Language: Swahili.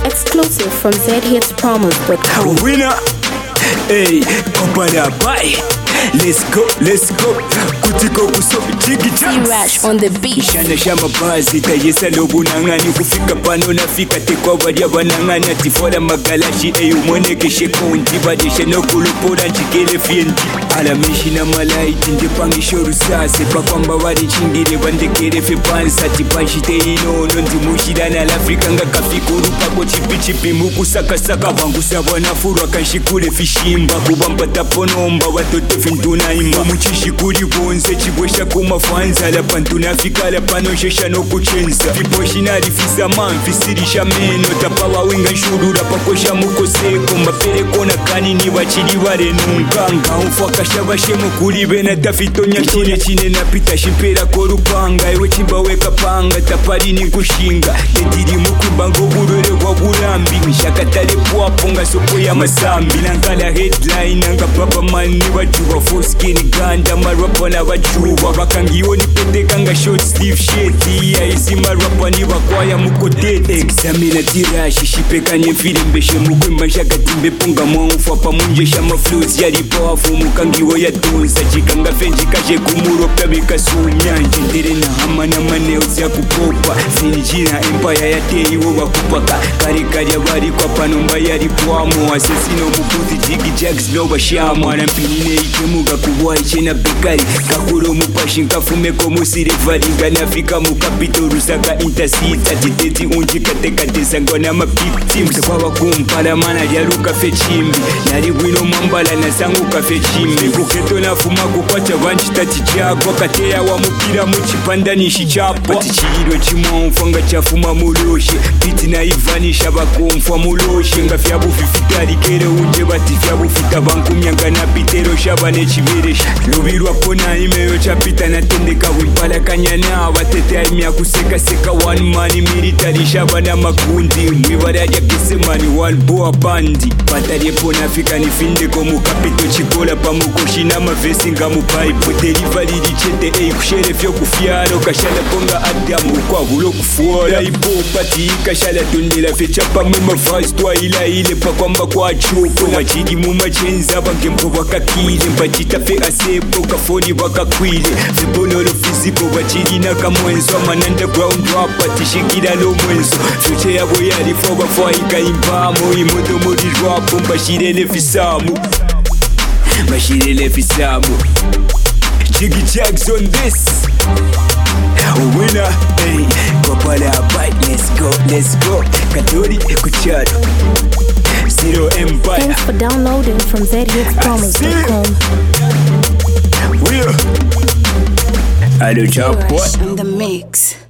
Exclusive from zhitspromos.com. Winner, hey, Kopala, bye. Let's go. Kutiko kuso jigi jams. C-Rash on the beat. Shana shama bazi tayesa lobu nangani. Kufika pano nafika tekwa wadia wanangani. Atifola magalashi eyu mwene keshe konti. Badeshe no kulupora njikele fiendi. Alamishi na malaiti njipangi shoru sase. Pakwamba wadi chingire bandekere fe pansa. Tipanshite ino nondi mushida na l'Afrika nga kafikuru. Pako chipi muku saka vangu sabwana furu kanshikule fishimba. Kubamba taponomba watoto fintuna ima. Muchishikuri bonze chibwesha kumafanza. La pantuna fika la panoshesha no kuchenza. Viposhina rifisa manfisirisha meno. Tapawa winga nshurura pakosha mukoseko. Mbapere kona kanini wachiri ware nunkanga. Umfaka shabashemo kuri bena tafitonya chine na pita shimpera korupanga. Ewe chimba weka panga tapari ni kushinga. Tediri mukubango burere kwa bulambi. Mishaka tale puaponga sopo ya masambi. Nangala headline nanga papa mani wajuwa. Foskini ganda marapa na wajuwa. Wakangiyo ni pete kanga short sleeve sheti. Ya isi marapa ni wakwaya mukotete. Examina tirashi shipeka nye filimbeshe. Mukwemba nshaka timbe ponga mwangufa pamunje shama flows ya ripo wafu mukangiyo ya donza. Chikanga fenji kaje kumuro pabika sunyanje. Ndere na hama na maneos ya kupopa. Finjina empire ya teyiwo wakupaka. Kari ya wari kwa panomba ya ripoamo. Asesino mukuti jigi jags no bashamo. Arampinine ikemuga kubuwa ichena bekari. Kakuro mupashi nkafumeko musirivari. Nganafika mukapito rusaka intasita. Jiteti unji kate sangwa ma big teams. Kwa wakumpala mana yaluka fechimbi. Nari wino mambala na sangu kafe chimbi. Kuketo na fuma kukwacha vanchi tati chako. Katea wa mupira muchipanda nishi chapo. Pati chihiro chimwa mfanga chafuma muloshe. Piti na ivani shaba kumfwa muloshe. Nga fyabu fifitari kere unje bati fyabu fita banku myanga na pitero shaba nechiveresha. Lubirwa pona imeyo chapita na tendeka wimpala kanyana. Watete aimia kuseka seka one money military shaba na makundi. Mwibara ya kesemani one boa bandi. Patari pona fika ni finde komu kapito chikola pamukoshi na mavesi nga mupaipo. Delivery lichete kushere fyo kufiaro. Kashala ponga adamu kwa hulo kufuora. Ipo pati kashala tundela fechapa muma vaz twa ila ile pa kwamba kwa chuko. Machigi muma chenza bangempo wakakile. Mpachita fe asepo kafoni wakakwile. Vibonolo fiziko wachigi na kamwenzo. Man underground rap tishikira lo mwenzo. Future yabo yari foba fwaika impamo. Imoto mori rap mbashirele fisamu. Bashirele fisamu. Jiggy Jags on this. Winner, hey, Kopala, bite, let's go. Katori, Kuchado, Zero Empire. Thanks for downloading from zhitspromos.com. We're Hello, Chop, what? In the mix.